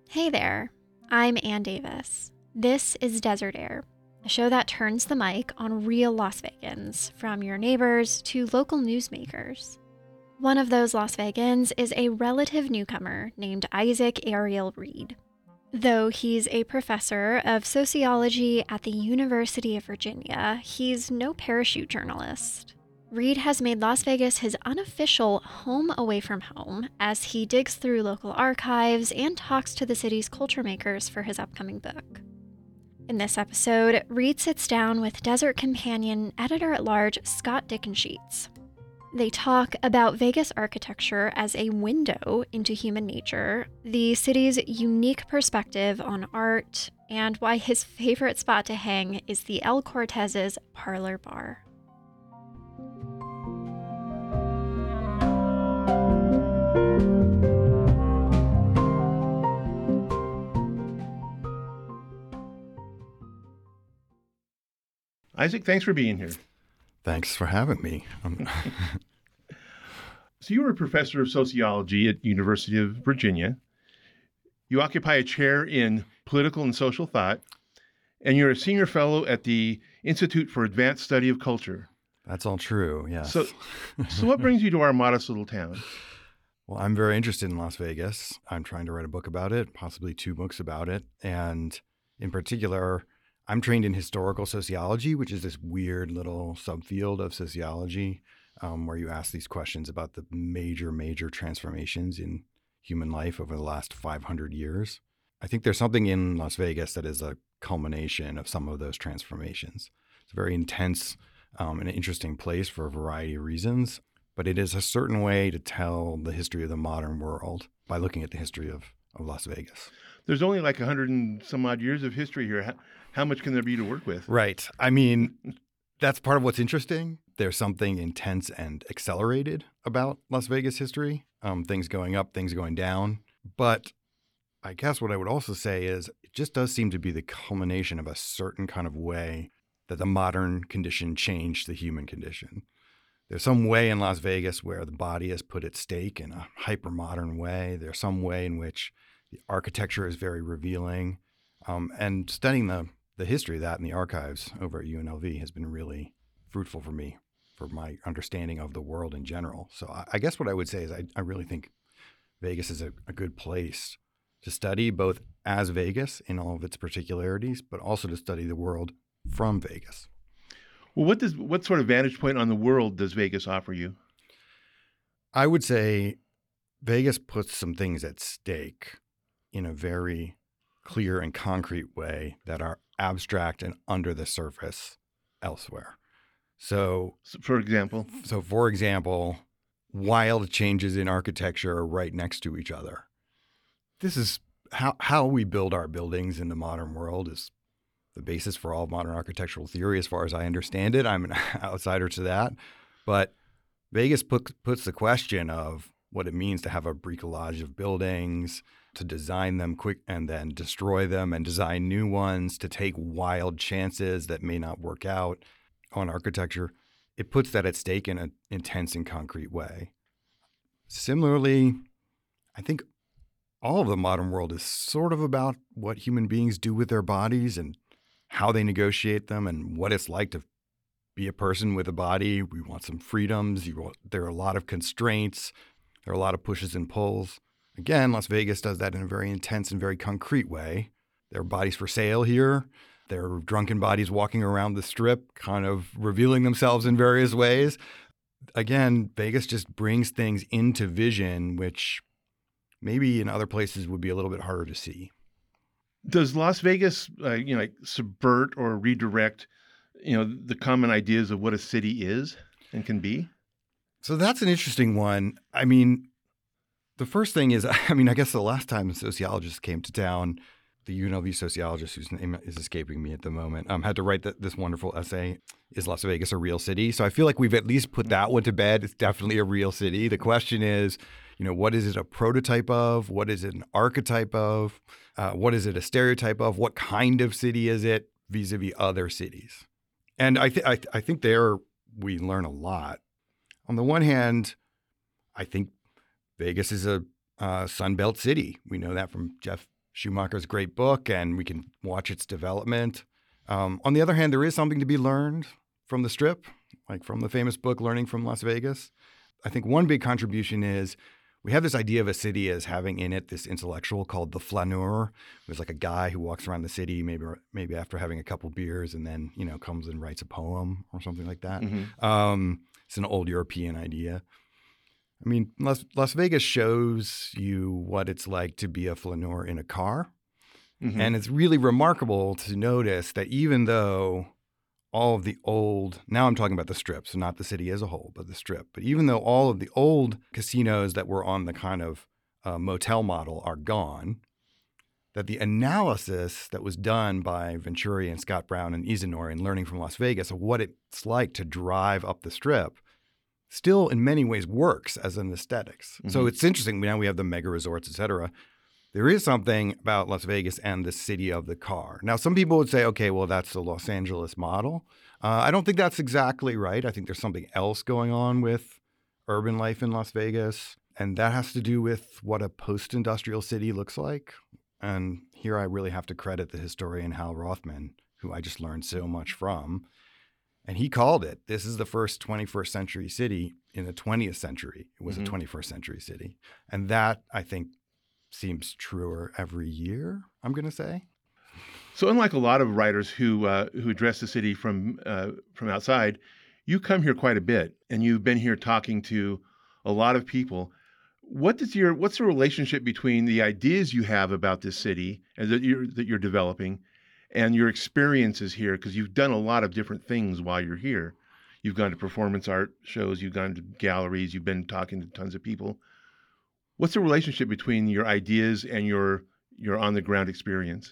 Hey there, I'm Ann Davis. This is Desert Air, a show that turns the mic on real Las Vegans, from your neighbors to local newsmakers. One of those Las Vegans is a relative newcomer named Isaac Ariel Reed. Though he's a professor of sociology at the University of Virginia, he's no parachute journalist. Reed has made Las Vegas his unofficial home away from home as he digs through local archives and talks to the city's culture makers for his upcoming book. In this episode, Reed sits down with Desert Companion editor-at-large Scott Dickensheets. They talk about Vegas architecture as a window into human nature, the city's unique perspective on art, and why his favorite spot to hang is the El Cortez's Parlor Bar. Isaac, thanks for being here. Thanks for having me. So you were a professor of sociology at University of Virginia. You occupy a chair in political and social thought, and you're a senior fellow at the Institute for Advanced Study of Culture. That's all true, yes. So what brings you to our modest little town? Well, I'm very interested in Las Vegas. I'm trying to write a book about it, possibly 2 books about it. And in particular, I'm trained in historical sociology, which is this weird little subfield of sociology where you ask these questions about the major transformations in human life over the last 500 years. I think there's something in Las Vegas that is a culmination of some of those transformations. It's a very intense and interesting place for a variety of reasons, but it is a certain way to tell the history of the modern world by looking at the history of Las Vegas. There's only like 100 and some odd years of history here. How much can there be to work with? Right. I mean, that's part of what's interesting. There's something intense and accelerated about Las Vegas history, things going up, things going down. But I guess what I would also say is it just does seem to be the culmination of a certain kind of way that the modern condition changed the human condition. There's some way in Las Vegas where the body is put at stake in a hyper-modern way. There's some way in which the architecture is very revealing. And studying the history of that in the archives over at UNLV has been really fruitful for me, for my understanding of the world in general. So I guess what I would say is I really think Vegas is a good place to study, both as Vegas in all of its particularities, but also to study the world from Vegas. Well, what sort of vantage point on the world does Vegas offer you? I would say Vegas puts some things at stake in a very clear and concrete way that are abstract and under the surface elsewhere. So for example, wild changes in architecture are right next to each other. This is how we build our buildings in the modern world is the basis for all modern architectural theory, as far as I understand it. I'm an outsider to that. But Vegas puts the question of what it means to have a bricolage of buildings, to design them quick and then destroy them and design new ones, to take wild chances that may not work out on architecture. It puts that at stake in an intense and concrete way. Similarly, I think all of the modern world is sort of about what human beings do with their bodies and how they negotiate them and what it's like to be a person with a body. We want some freedoms. There are a lot of constraints. There are a lot of pushes and pulls. Again, Las Vegas does that in a very intense and very concrete way. There are bodies for sale here. There are drunken bodies walking around the Strip, kind of revealing themselves in various ways. Again, Vegas just brings things into vision, which maybe in other places would be a little bit harder to see. Does Las Vegas, subvert or redirect, the common ideas of what a city is and can be? So that's an interesting one. I mean, the first thing is, I guess the last time a sociologist came to town, the UNLV sociologist, whose name is escaping me at the moment, had to write this wonderful essay, Is Las Vegas a Real City? So I feel like we've at least put that one to bed. It's definitely a real city. The question is, what is it a prototype of? What is it an archetype of? What is it a stereotype of? What kind of city is it vis-a-vis other cities? And I think there we learn a lot. On the one hand, I think Vegas is a Sunbelt city. We know that from Jeff Schumacher's great book, and we can watch its development. On the other hand, there is something to be learned from the Strip, like from the famous book, Learning from Las Vegas. I think one big contribution is we have this idea of a city as having in it this intellectual called the flaneur. There's like a guy who walks around the city, maybe after having a couple beers, and then comes and writes a poem or something like that. Mm-hmm. It's an old European idea. I mean, Las Vegas shows you what it's like to be a flaneur in a car. Mm-hmm. And it's really remarkable to notice that even though all of the old, now I'm talking about the Strip, so not the city as a whole, but the Strip. But even though all of the old casinos that were on the kind of motel model are gone, that the analysis that was done by Venturi and Scott Brown and Isanore in Learning from Las Vegas of what it's like to drive up the Strip still in many ways works as an aesthetics. Mm-hmm. So it's interesting. Now we have the mega resorts, et cetera. There is something about Las Vegas and the city of the car. Now, some people would say, okay, well, that's the Los Angeles model. I don't think that's exactly right. I think there's something else going on with urban life in Las Vegas. And that has to do with what a post-industrial city looks like. And here I really have to credit the historian Hal Rothman, who I just learned so much from. And he called it, this is the first 21st century city in the 20th century. It was Mm-hmm. a 21st century city. And that, I think, seems truer every year, I'm going to say. So unlike a lot of writers who address the city from outside, you come here quite a bit, and you've been here talking to a lot of people. What's the relationship between the ideas you have about this city and that you're developing, and your experiences here? Because you've done a lot of different things while you're here. You've gone to performance art shows, you've gone to galleries, you've been talking to tons of people. What's the relationship between your ideas and your on the ground experience?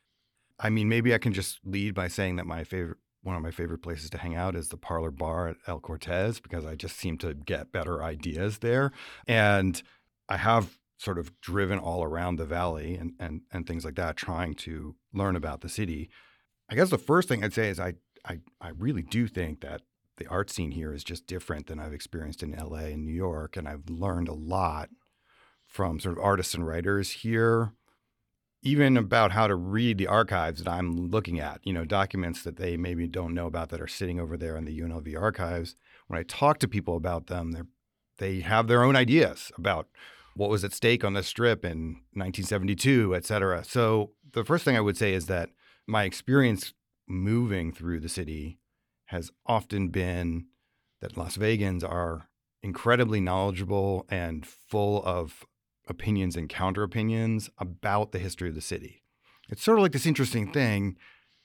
I mean, maybe I can just lead by saying that one of my favorite places to hang out is the Parlor Bar at El Cortez, because I just seem to get better ideas there. And I have sort of driven all around the valley and things like that, trying to learn about the city. I guess the first thing I'd say is I really do think that the art scene here is just different than I've experienced in LA and New York. And I've learned a lot from sort of artists and writers here, even about how to read the archives that I'm looking at, documents that they maybe don't know about that are sitting over there in the UNLV archives. When I talk to people about them, they have their own ideas about what was at stake on the Strip in 1972, et cetera. So the first thing I would say is that my experience moving through the city has often been that Las Vegans are incredibly knowledgeable and full of opinions and counter opinions about the history of the city. It's sort of like this interesting thing.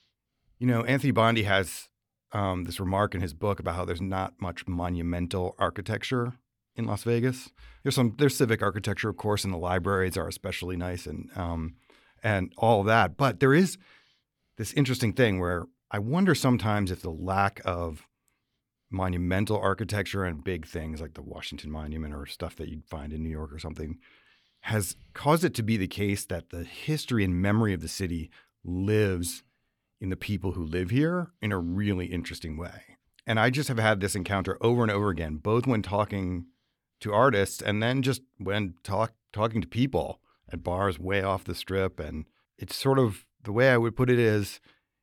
Anthony Bondi has this remark in his book about how there's not much monumental architecture in Las Vegas. There's civic architecture, of course, and the libraries are especially nice and all of that. But there is this interesting thing where I wonder sometimes if the lack of monumental architecture and big things like the Washington Monument or stuff that you'd find in New York or something has caused it to be the case that the history and memory of the city lives in the people who live here in a really interesting way. And I just have had this encounter over and over again, both when talking to artists and then just when talking to people at bars way off the Strip. And it's sort of, the way I would put it is,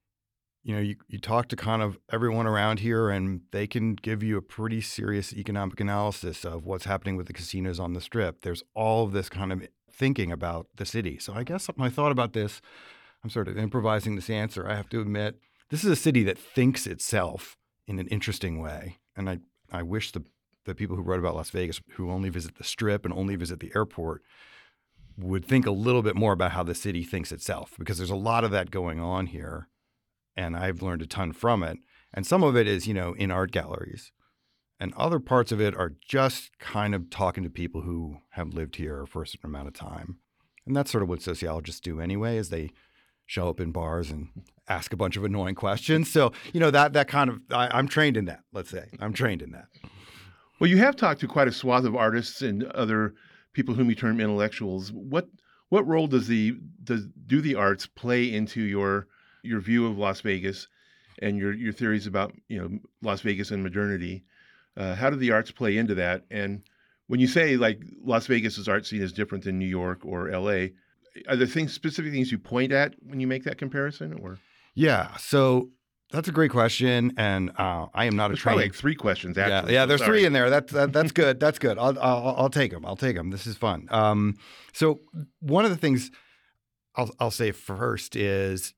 you talk to kind of everyone around here and they can give you a pretty serious economic analysis of what's happening with the casinos on the Strip. There's all of this kind of thinking about the city. So I guess when I thought about this, I'm sort of improvising this answer. I have to admit, this is a city that thinks itself in an interesting way. And I wish the people who wrote about Las Vegas, who only visit the Strip and only visit the airport, would think a little bit more about how the city thinks itself, because there's a lot of that going on here. And I've learned a ton from it. And some of it is, in art galleries. And other parts of it are just kind of talking to people who have lived here for a certain amount of time. And that's sort of what sociologists do anyway, is they show up in bars and ask a bunch of annoying questions. So, that kind of, I'm trained in that, let's say. I'm trained in that. Well, you have talked to quite a swath of artists and other people whom you term intellectuals. What role do the arts play into your view of Las Vegas and your theories about Las Vegas and modernity? How do the arts play into that? And when you say like Las Vegas's art scene is different than New York or LA, are there specific things you point at when you make that comparison, or Yeah. So that's a great question, and I am not a there's probably trained. like 3 questions Yeah, actually. yeah. So There's sorry. 3 in there. That's good. That's good. I'll take them. I'll take them. This is fun. So one of the things I'll say first is,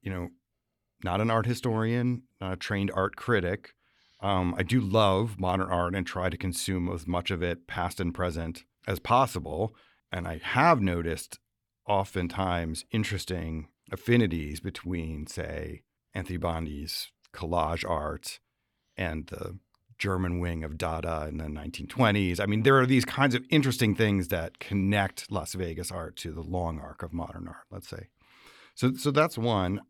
not an art historian, not a trained art critic. I do love modern art and try to consume as much of it, past and present, as possible. And I have noticed oftentimes interesting affinities between, say, Anthony Bondi's collage art and the German wing of Dada in the 1920s. I mean, there are these kinds of interesting things that connect Las Vegas art to the long arc of modern art, let's say. So that's one.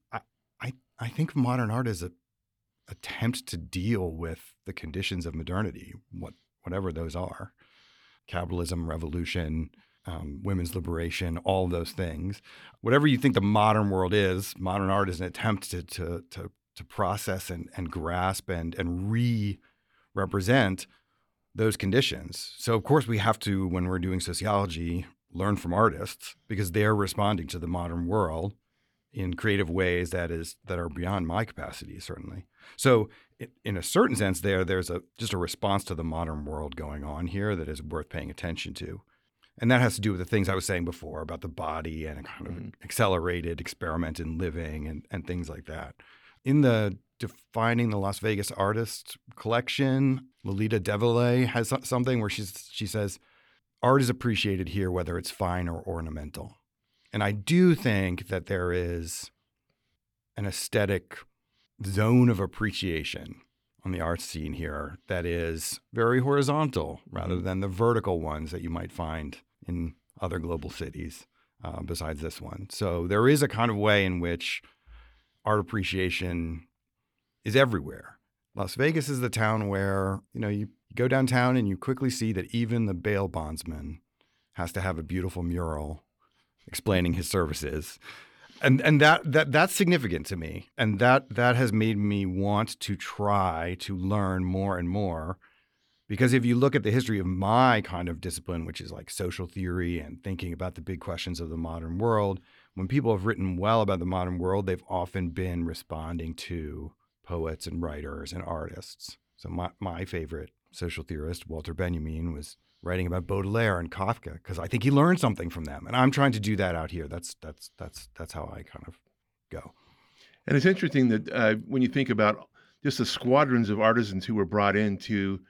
I think modern art is a attempt to deal with the conditions of modernity, whatever those are. Capitalism, revolution, women's liberation, all of those things. Whatever you think the modern world is, modern art is an attempt to process and grasp and re-represent those conditions. So of course we have to, when we're doing sociology, learn from artists because they're responding to the modern world in creative ways that are beyond my capacity, certainly. So in a certain sense there's just a response to the modern world going on here that is worth paying attention to. And that has to do with the things I was saying before about the body and a kind of accelerated experiment in living and things like that. In the Defining the Las Vegas Artist collection, Lolita Devillet has something where she says, art is appreciated here whether it's fine or ornamental. And I do think that there is an aesthetic zone of appreciation on the art scene here that is very horizontal rather than the vertical ones that you might find in other global cities besides this one. So there is a kind of way in which art appreciation is everywhere. Las Vegas is the town where, you go downtown and you quickly see that even the bail bondsman has to have a beautiful mural explaining his services. And that's significant to me. And that has made me want to try to learn more and more. Because if you look at the history of my kind of discipline, which is like social theory and thinking about the big questions of the modern world, when people have written well about the modern world, they've often been responding to poets and writers and artists. So my favorite social theorist, Walter Benjamin, was writing about Baudelaire and Kafka because I think he learned something from them, and I'm trying to do that out here. That's how I kind of go. And it's interesting that when you think about just the squadrons of artisans who were brought in to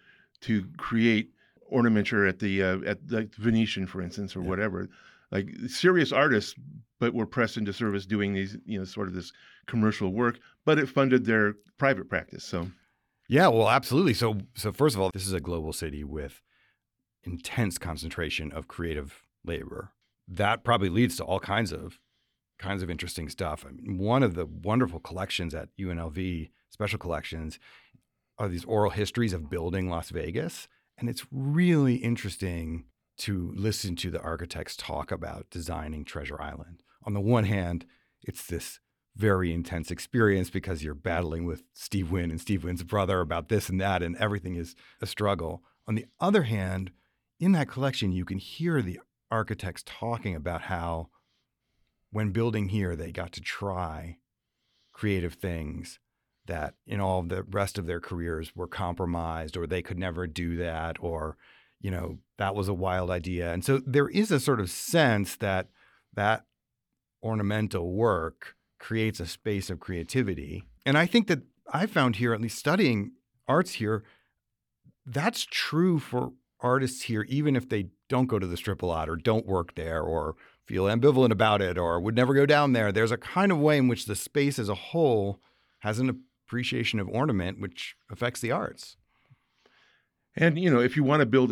create ornamenture at the Venetian, for instance, or whatever, like serious artists, but were pressed into service doing these, sort of this commercial work, but it funded their private practice. So, yeah, well, absolutely. So first of all, this is a global city with intense concentration of creative labor. That probably leads to all kinds of interesting stuff. I mean, one of the wonderful collections at UNLV, special collections, are these oral histories of building Las Vegas. And it's really interesting to listen to the architects talk about designing Treasure Island. On the one hand, it's this very intense experience because you're battling with Steve Wynn and Steve Wynn's brother about this and that, and everything is a struggle. On the other hand, in that collection, you can hear the architects talking about how when building here, they got to try creative things that in all the rest of their careers were compromised, or they could never do that, or, that was a wild idea. And so there is a sort of sense that ornamental work creates a space of creativity. And I think that I found here, at least studying arts here, that's true for artists here, even if they don't go to the Strip a lot or don't work there or feel ambivalent about it or would never go down there. There's a kind of way in which the space as a whole has an appreciation of ornament, which affects the arts. And, if you want to build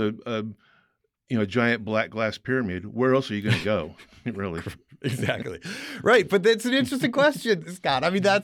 a giant black glass pyramid, where else are you going to go? Really? Exactly. Right. But that's an interesting question, Scott.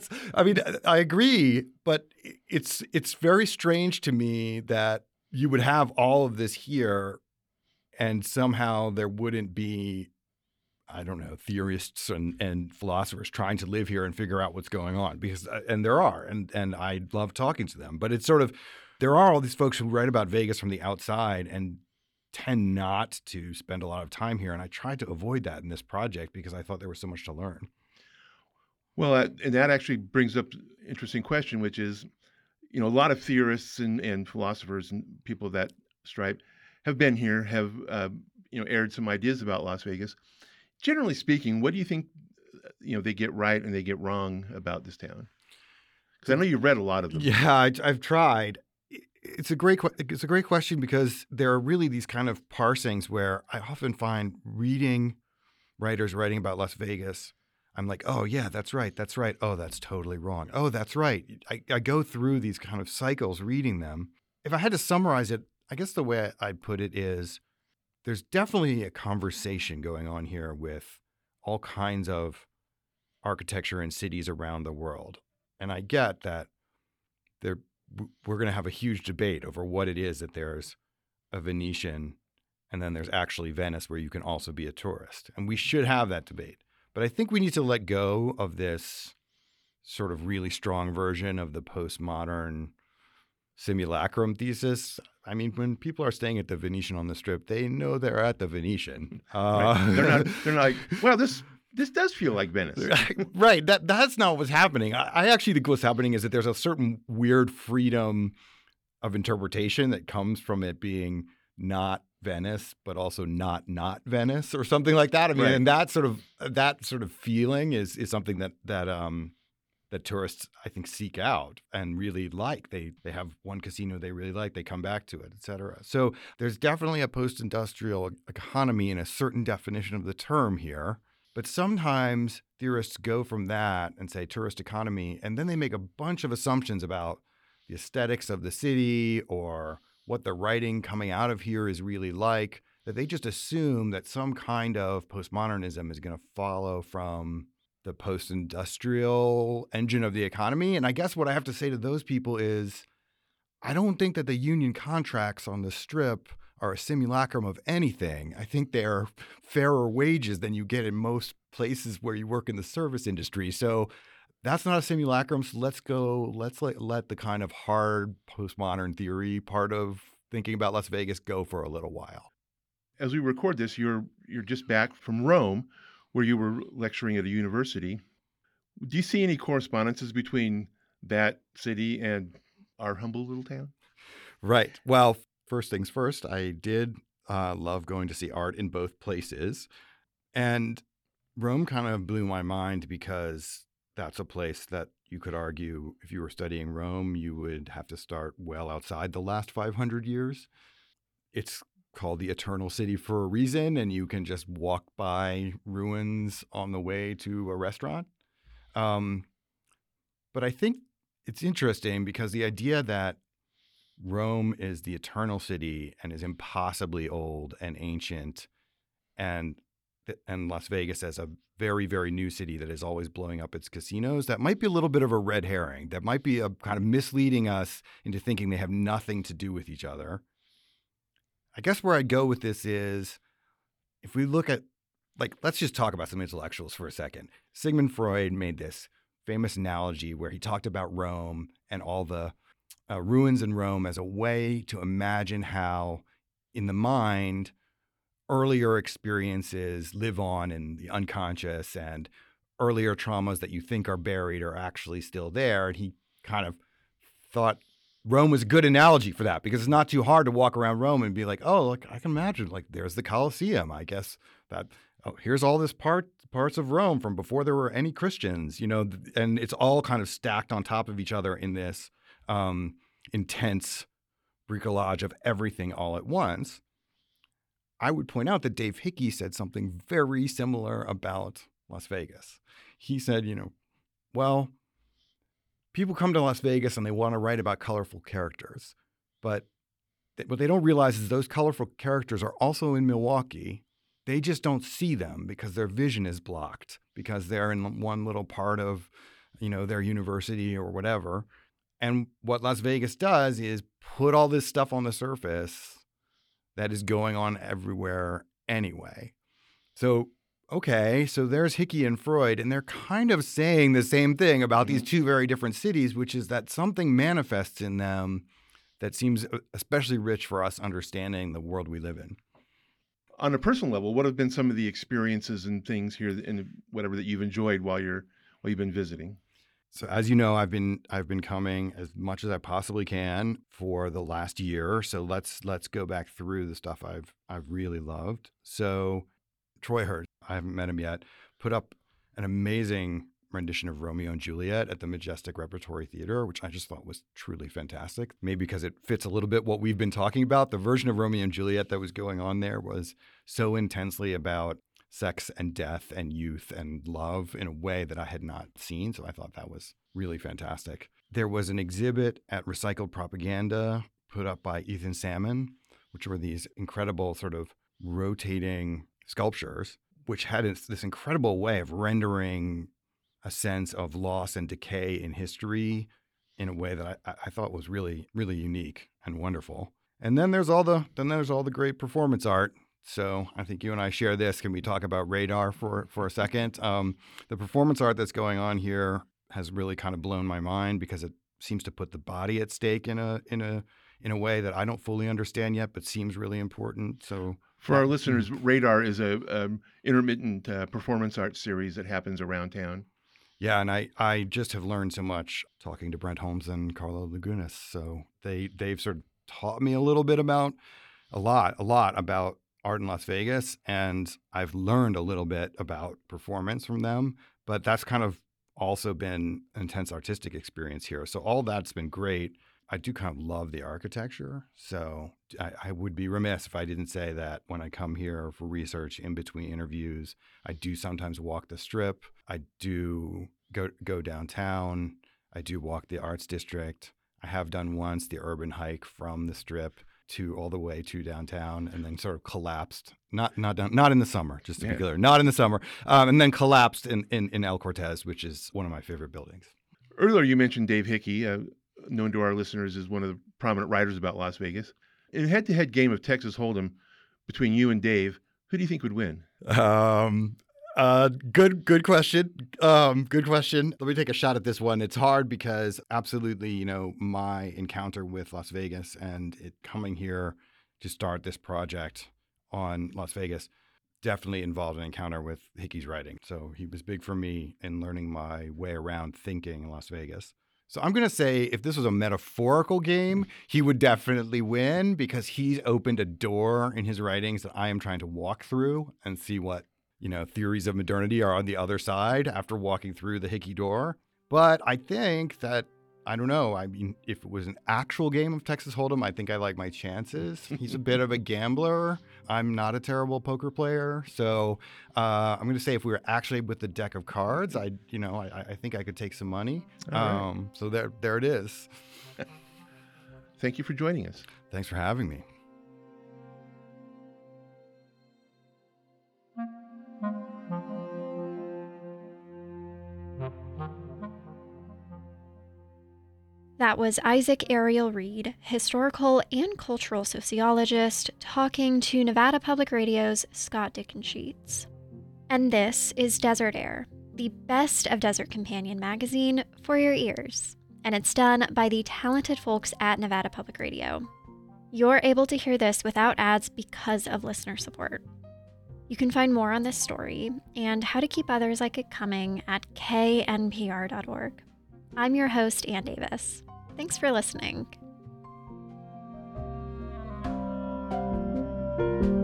I agree, but it's very strange to me that you would have all of this here and somehow there wouldn't be, I don't know, theorists and philosophers trying to live here and figure out what's going on, and there are, and I love talking to them, but it's sort of, there are all these folks who write about Vegas from the outside and tend not to spend a lot of time here. And I tried to avoid that in this project because I thought there was so much to learn. Well, and that actually brings up an interesting question, which is, a lot of theorists and philosophers and people of that stripe have been here, have aired some ideas about Las Vegas. Generally speaking, what do you think they get right and they get wrong about this town? Because I know you've read a lot of them. Yeah, I've tried. It's a great question because there are really these kind of parsings where I often find reading writers writing about Las Vegas, I'm like, oh, yeah, that's right. Oh, that's totally wrong. Oh, that's right. I go through these kind of cycles reading them. If I had to summarize it, I guess the way I'd put it is there's definitely a conversation going on here with all kinds of architecture in cities around the world. And I get that we're going to have a huge debate over what it is that there's a Venetian and then there's actually Venice where you can also be a tourist. And we should have that debate. But I think we need to let go of this sort of really strong version of the postmodern simulacrum thesis. I mean, when people are staying at the Venetian on the Strip, they know they're at the Venetian. Right. They're not like, well, this does feel like Venice. Right. That's not what's happening. I actually think what's happening is that there's a certain weird freedom of interpretation that comes from it being not Venice, but also not Venice or something like that. I mean, right. And that sort of feeling is something that tourists, I think, seek out and really like. They have one casino they really like, they come back to it, et cetera. So there's definitely a post-industrial economy in a certain definition of the term here. But sometimes theorists go from that and say tourist economy, and then they make a bunch of assumptions about the aesthetics of the city or what the writing coming out of here is really like, that they just assume that some kind of postmodernism is going to follow from the post-industrial engine of the economy. And I guess what I have to say to those people is, I don't think that the union contracts on the Strip are a simulacrum of anything. I think they're fairer wages than you get in most places where you work in the service industry. So that's not a simulacrum. So let's let the kind of hard postmodern theory part of thinking about Las Vegas go for a little while. As we record this, you're just back from Rome, where you were lecturing at a university. Do you see any correspondences between that city and our humble little town? Right. Well, first things first, I did love going to see art in both places. And Rome kind of blew my mind because that's a place that you could argue if you were studying Rome, you would have to start well outside the last 500 years. It's called the Eternal City for a reason, and you can just walk by ruins on the way to a restaurant. But I think it's interesting because the idea that Rome is the eternal city and is impossibly old and ancient, and Las Vegas as a very, very new city that is always blowing up its casinos, that might be a little bit of a red herring. That might be a kind of misleading us into thinking they have nothing to do with each other. I guess where I'd go with this is, if we look at, let's just talk about some intellectuals for a second. Sigmund Freud made this famous analogy where he talked about Rome and all the ruins in Rome as a way to imagine how, in the mind, earlier experiences live on in the unconscious, and earlier traumas that you think are buried are actually still there. And he kind of thought Rome was a good analogy for that because it's not too hard to walk around Rome and be like, oh, look, I can imagine, there's the Colosseum. I guess that, here's all this parts of Rome from before there were any Christians, and it's all kind of stacked on top of each other in this intense bricolage of everything all at once. I would point out that Dave Hickey said something very similar about Las Vegas. He said, well, people come to Las Vegas and they want to write about colorful characters, but what they don't realize is those colorful characters are also in Milwaukee. They just don't see them because their vision is blocked, because they're in one little part of, their university or whatever. And what Las Vegas does is put all this stuff on the surface that is going on everywhere anyway. So, okay, so there's Hickey and Freud, and they're kind of saying the same thing about these two very different cities, which is that something manifests in them that seems especially rich for us understanding the world we live in. On a personal level, what have been some of the experiences and things here in whatever that you've enjoyed while you've been visiting? So as you know, I've been coming as much as I possibly can for the last year. So let's go back through the stuff I've really loved. So Troy Hurd, I haven't met him yet, put up an amazing rendition of Romeo and Juliet at the Majestic Repertory Theater, which I just thought was truly fantastic. Maybe because it fits a little bit what we've been talking about. The version of Romeo and Juliet that was going on there was so intensely about sex and death and youth and love in a way that I had not seen. So I thought that was really fantastic. There was an exhibit at Recycled Propaganda put up by Ethan Salmon, which were these incredible sort of rotating sculptures, which had this incredible way of rendering a sense of loss and decay in history in a way that I thought was really, really unique and wonderful. And then there's all the great performance art. So I think you and I share this. Can we talk about Radar for a second? The performance art that's going on here has really kind of blown my mind because it seems to put the body at stake in a way that I don't fully understand yet, but seems really important. So for our listeners, Radar is a intermittent performance art series that happens around town. Yeah, and I just have learned so much talking to Brent Holmes and Carlo Lagunas. So they've sort of taught me a lot about art in Las Vegas, and I've learned a little bit about performance from them. But that's kind of also been an intense artistic experience here. So all that's been great. I do kind of love the architecture. So I would be remiss if I didn't say that when I come here for research in between interviews, I do sometimes walk the Strip. I do go downtown. I do walk the Arts District. I have done once the urban hike from the Strip to all the way to downtown, and then sort of collapsed. Not in the summer, just to be clear, not in the summer, and then collapsed in El Cortez, which is one of my favorite buildings. Earlier, you mentioned Dave Hickey, known to our listeners as one of the prominent writers about Las Vegas. In a head-to-head game of Texas Hold'em between you and Dave, who do you think would win? Good question. Good question. Let me take a shot at this one. It's hard because absolutely, my encounter with Las Vegas and it coming here to start this project on Las Vegas definitely involved an encounter with Hickey's writing. So he was big for me in learning my way around thinking in Las Vegas. So I'm going to say if this was a metaphorical game, he would definitely win because he's opened a door in his writings that I am trying to walk through and see what theories of modernity are on the other side after walking through the Hickey door. But I think that, I don't know, I mean, if it was an actual game of Texas Hold'em, I think I like my chances. He's a bit of a gambler. I'm not a terrible poker player. So I'm going to say if we were actually with the deck of cards, I think I could take some money. Right. So there it is. Thank you for joining us. Thanks for having me. That was Isaac Ariel Reed, historical and cultural sociologist, talking to Nevada Public Radio's Scott Dickensheets. And this is Desert Air, the best of Desert Companion magazine for your ears. And it's done by the talented folks at Nevada Public Radio. You're able to hear this without ads because of listener support. You can find more on this story and how to keep others like it coming at knpr.org. I'm your host, Ann Davis. Thanks for listening.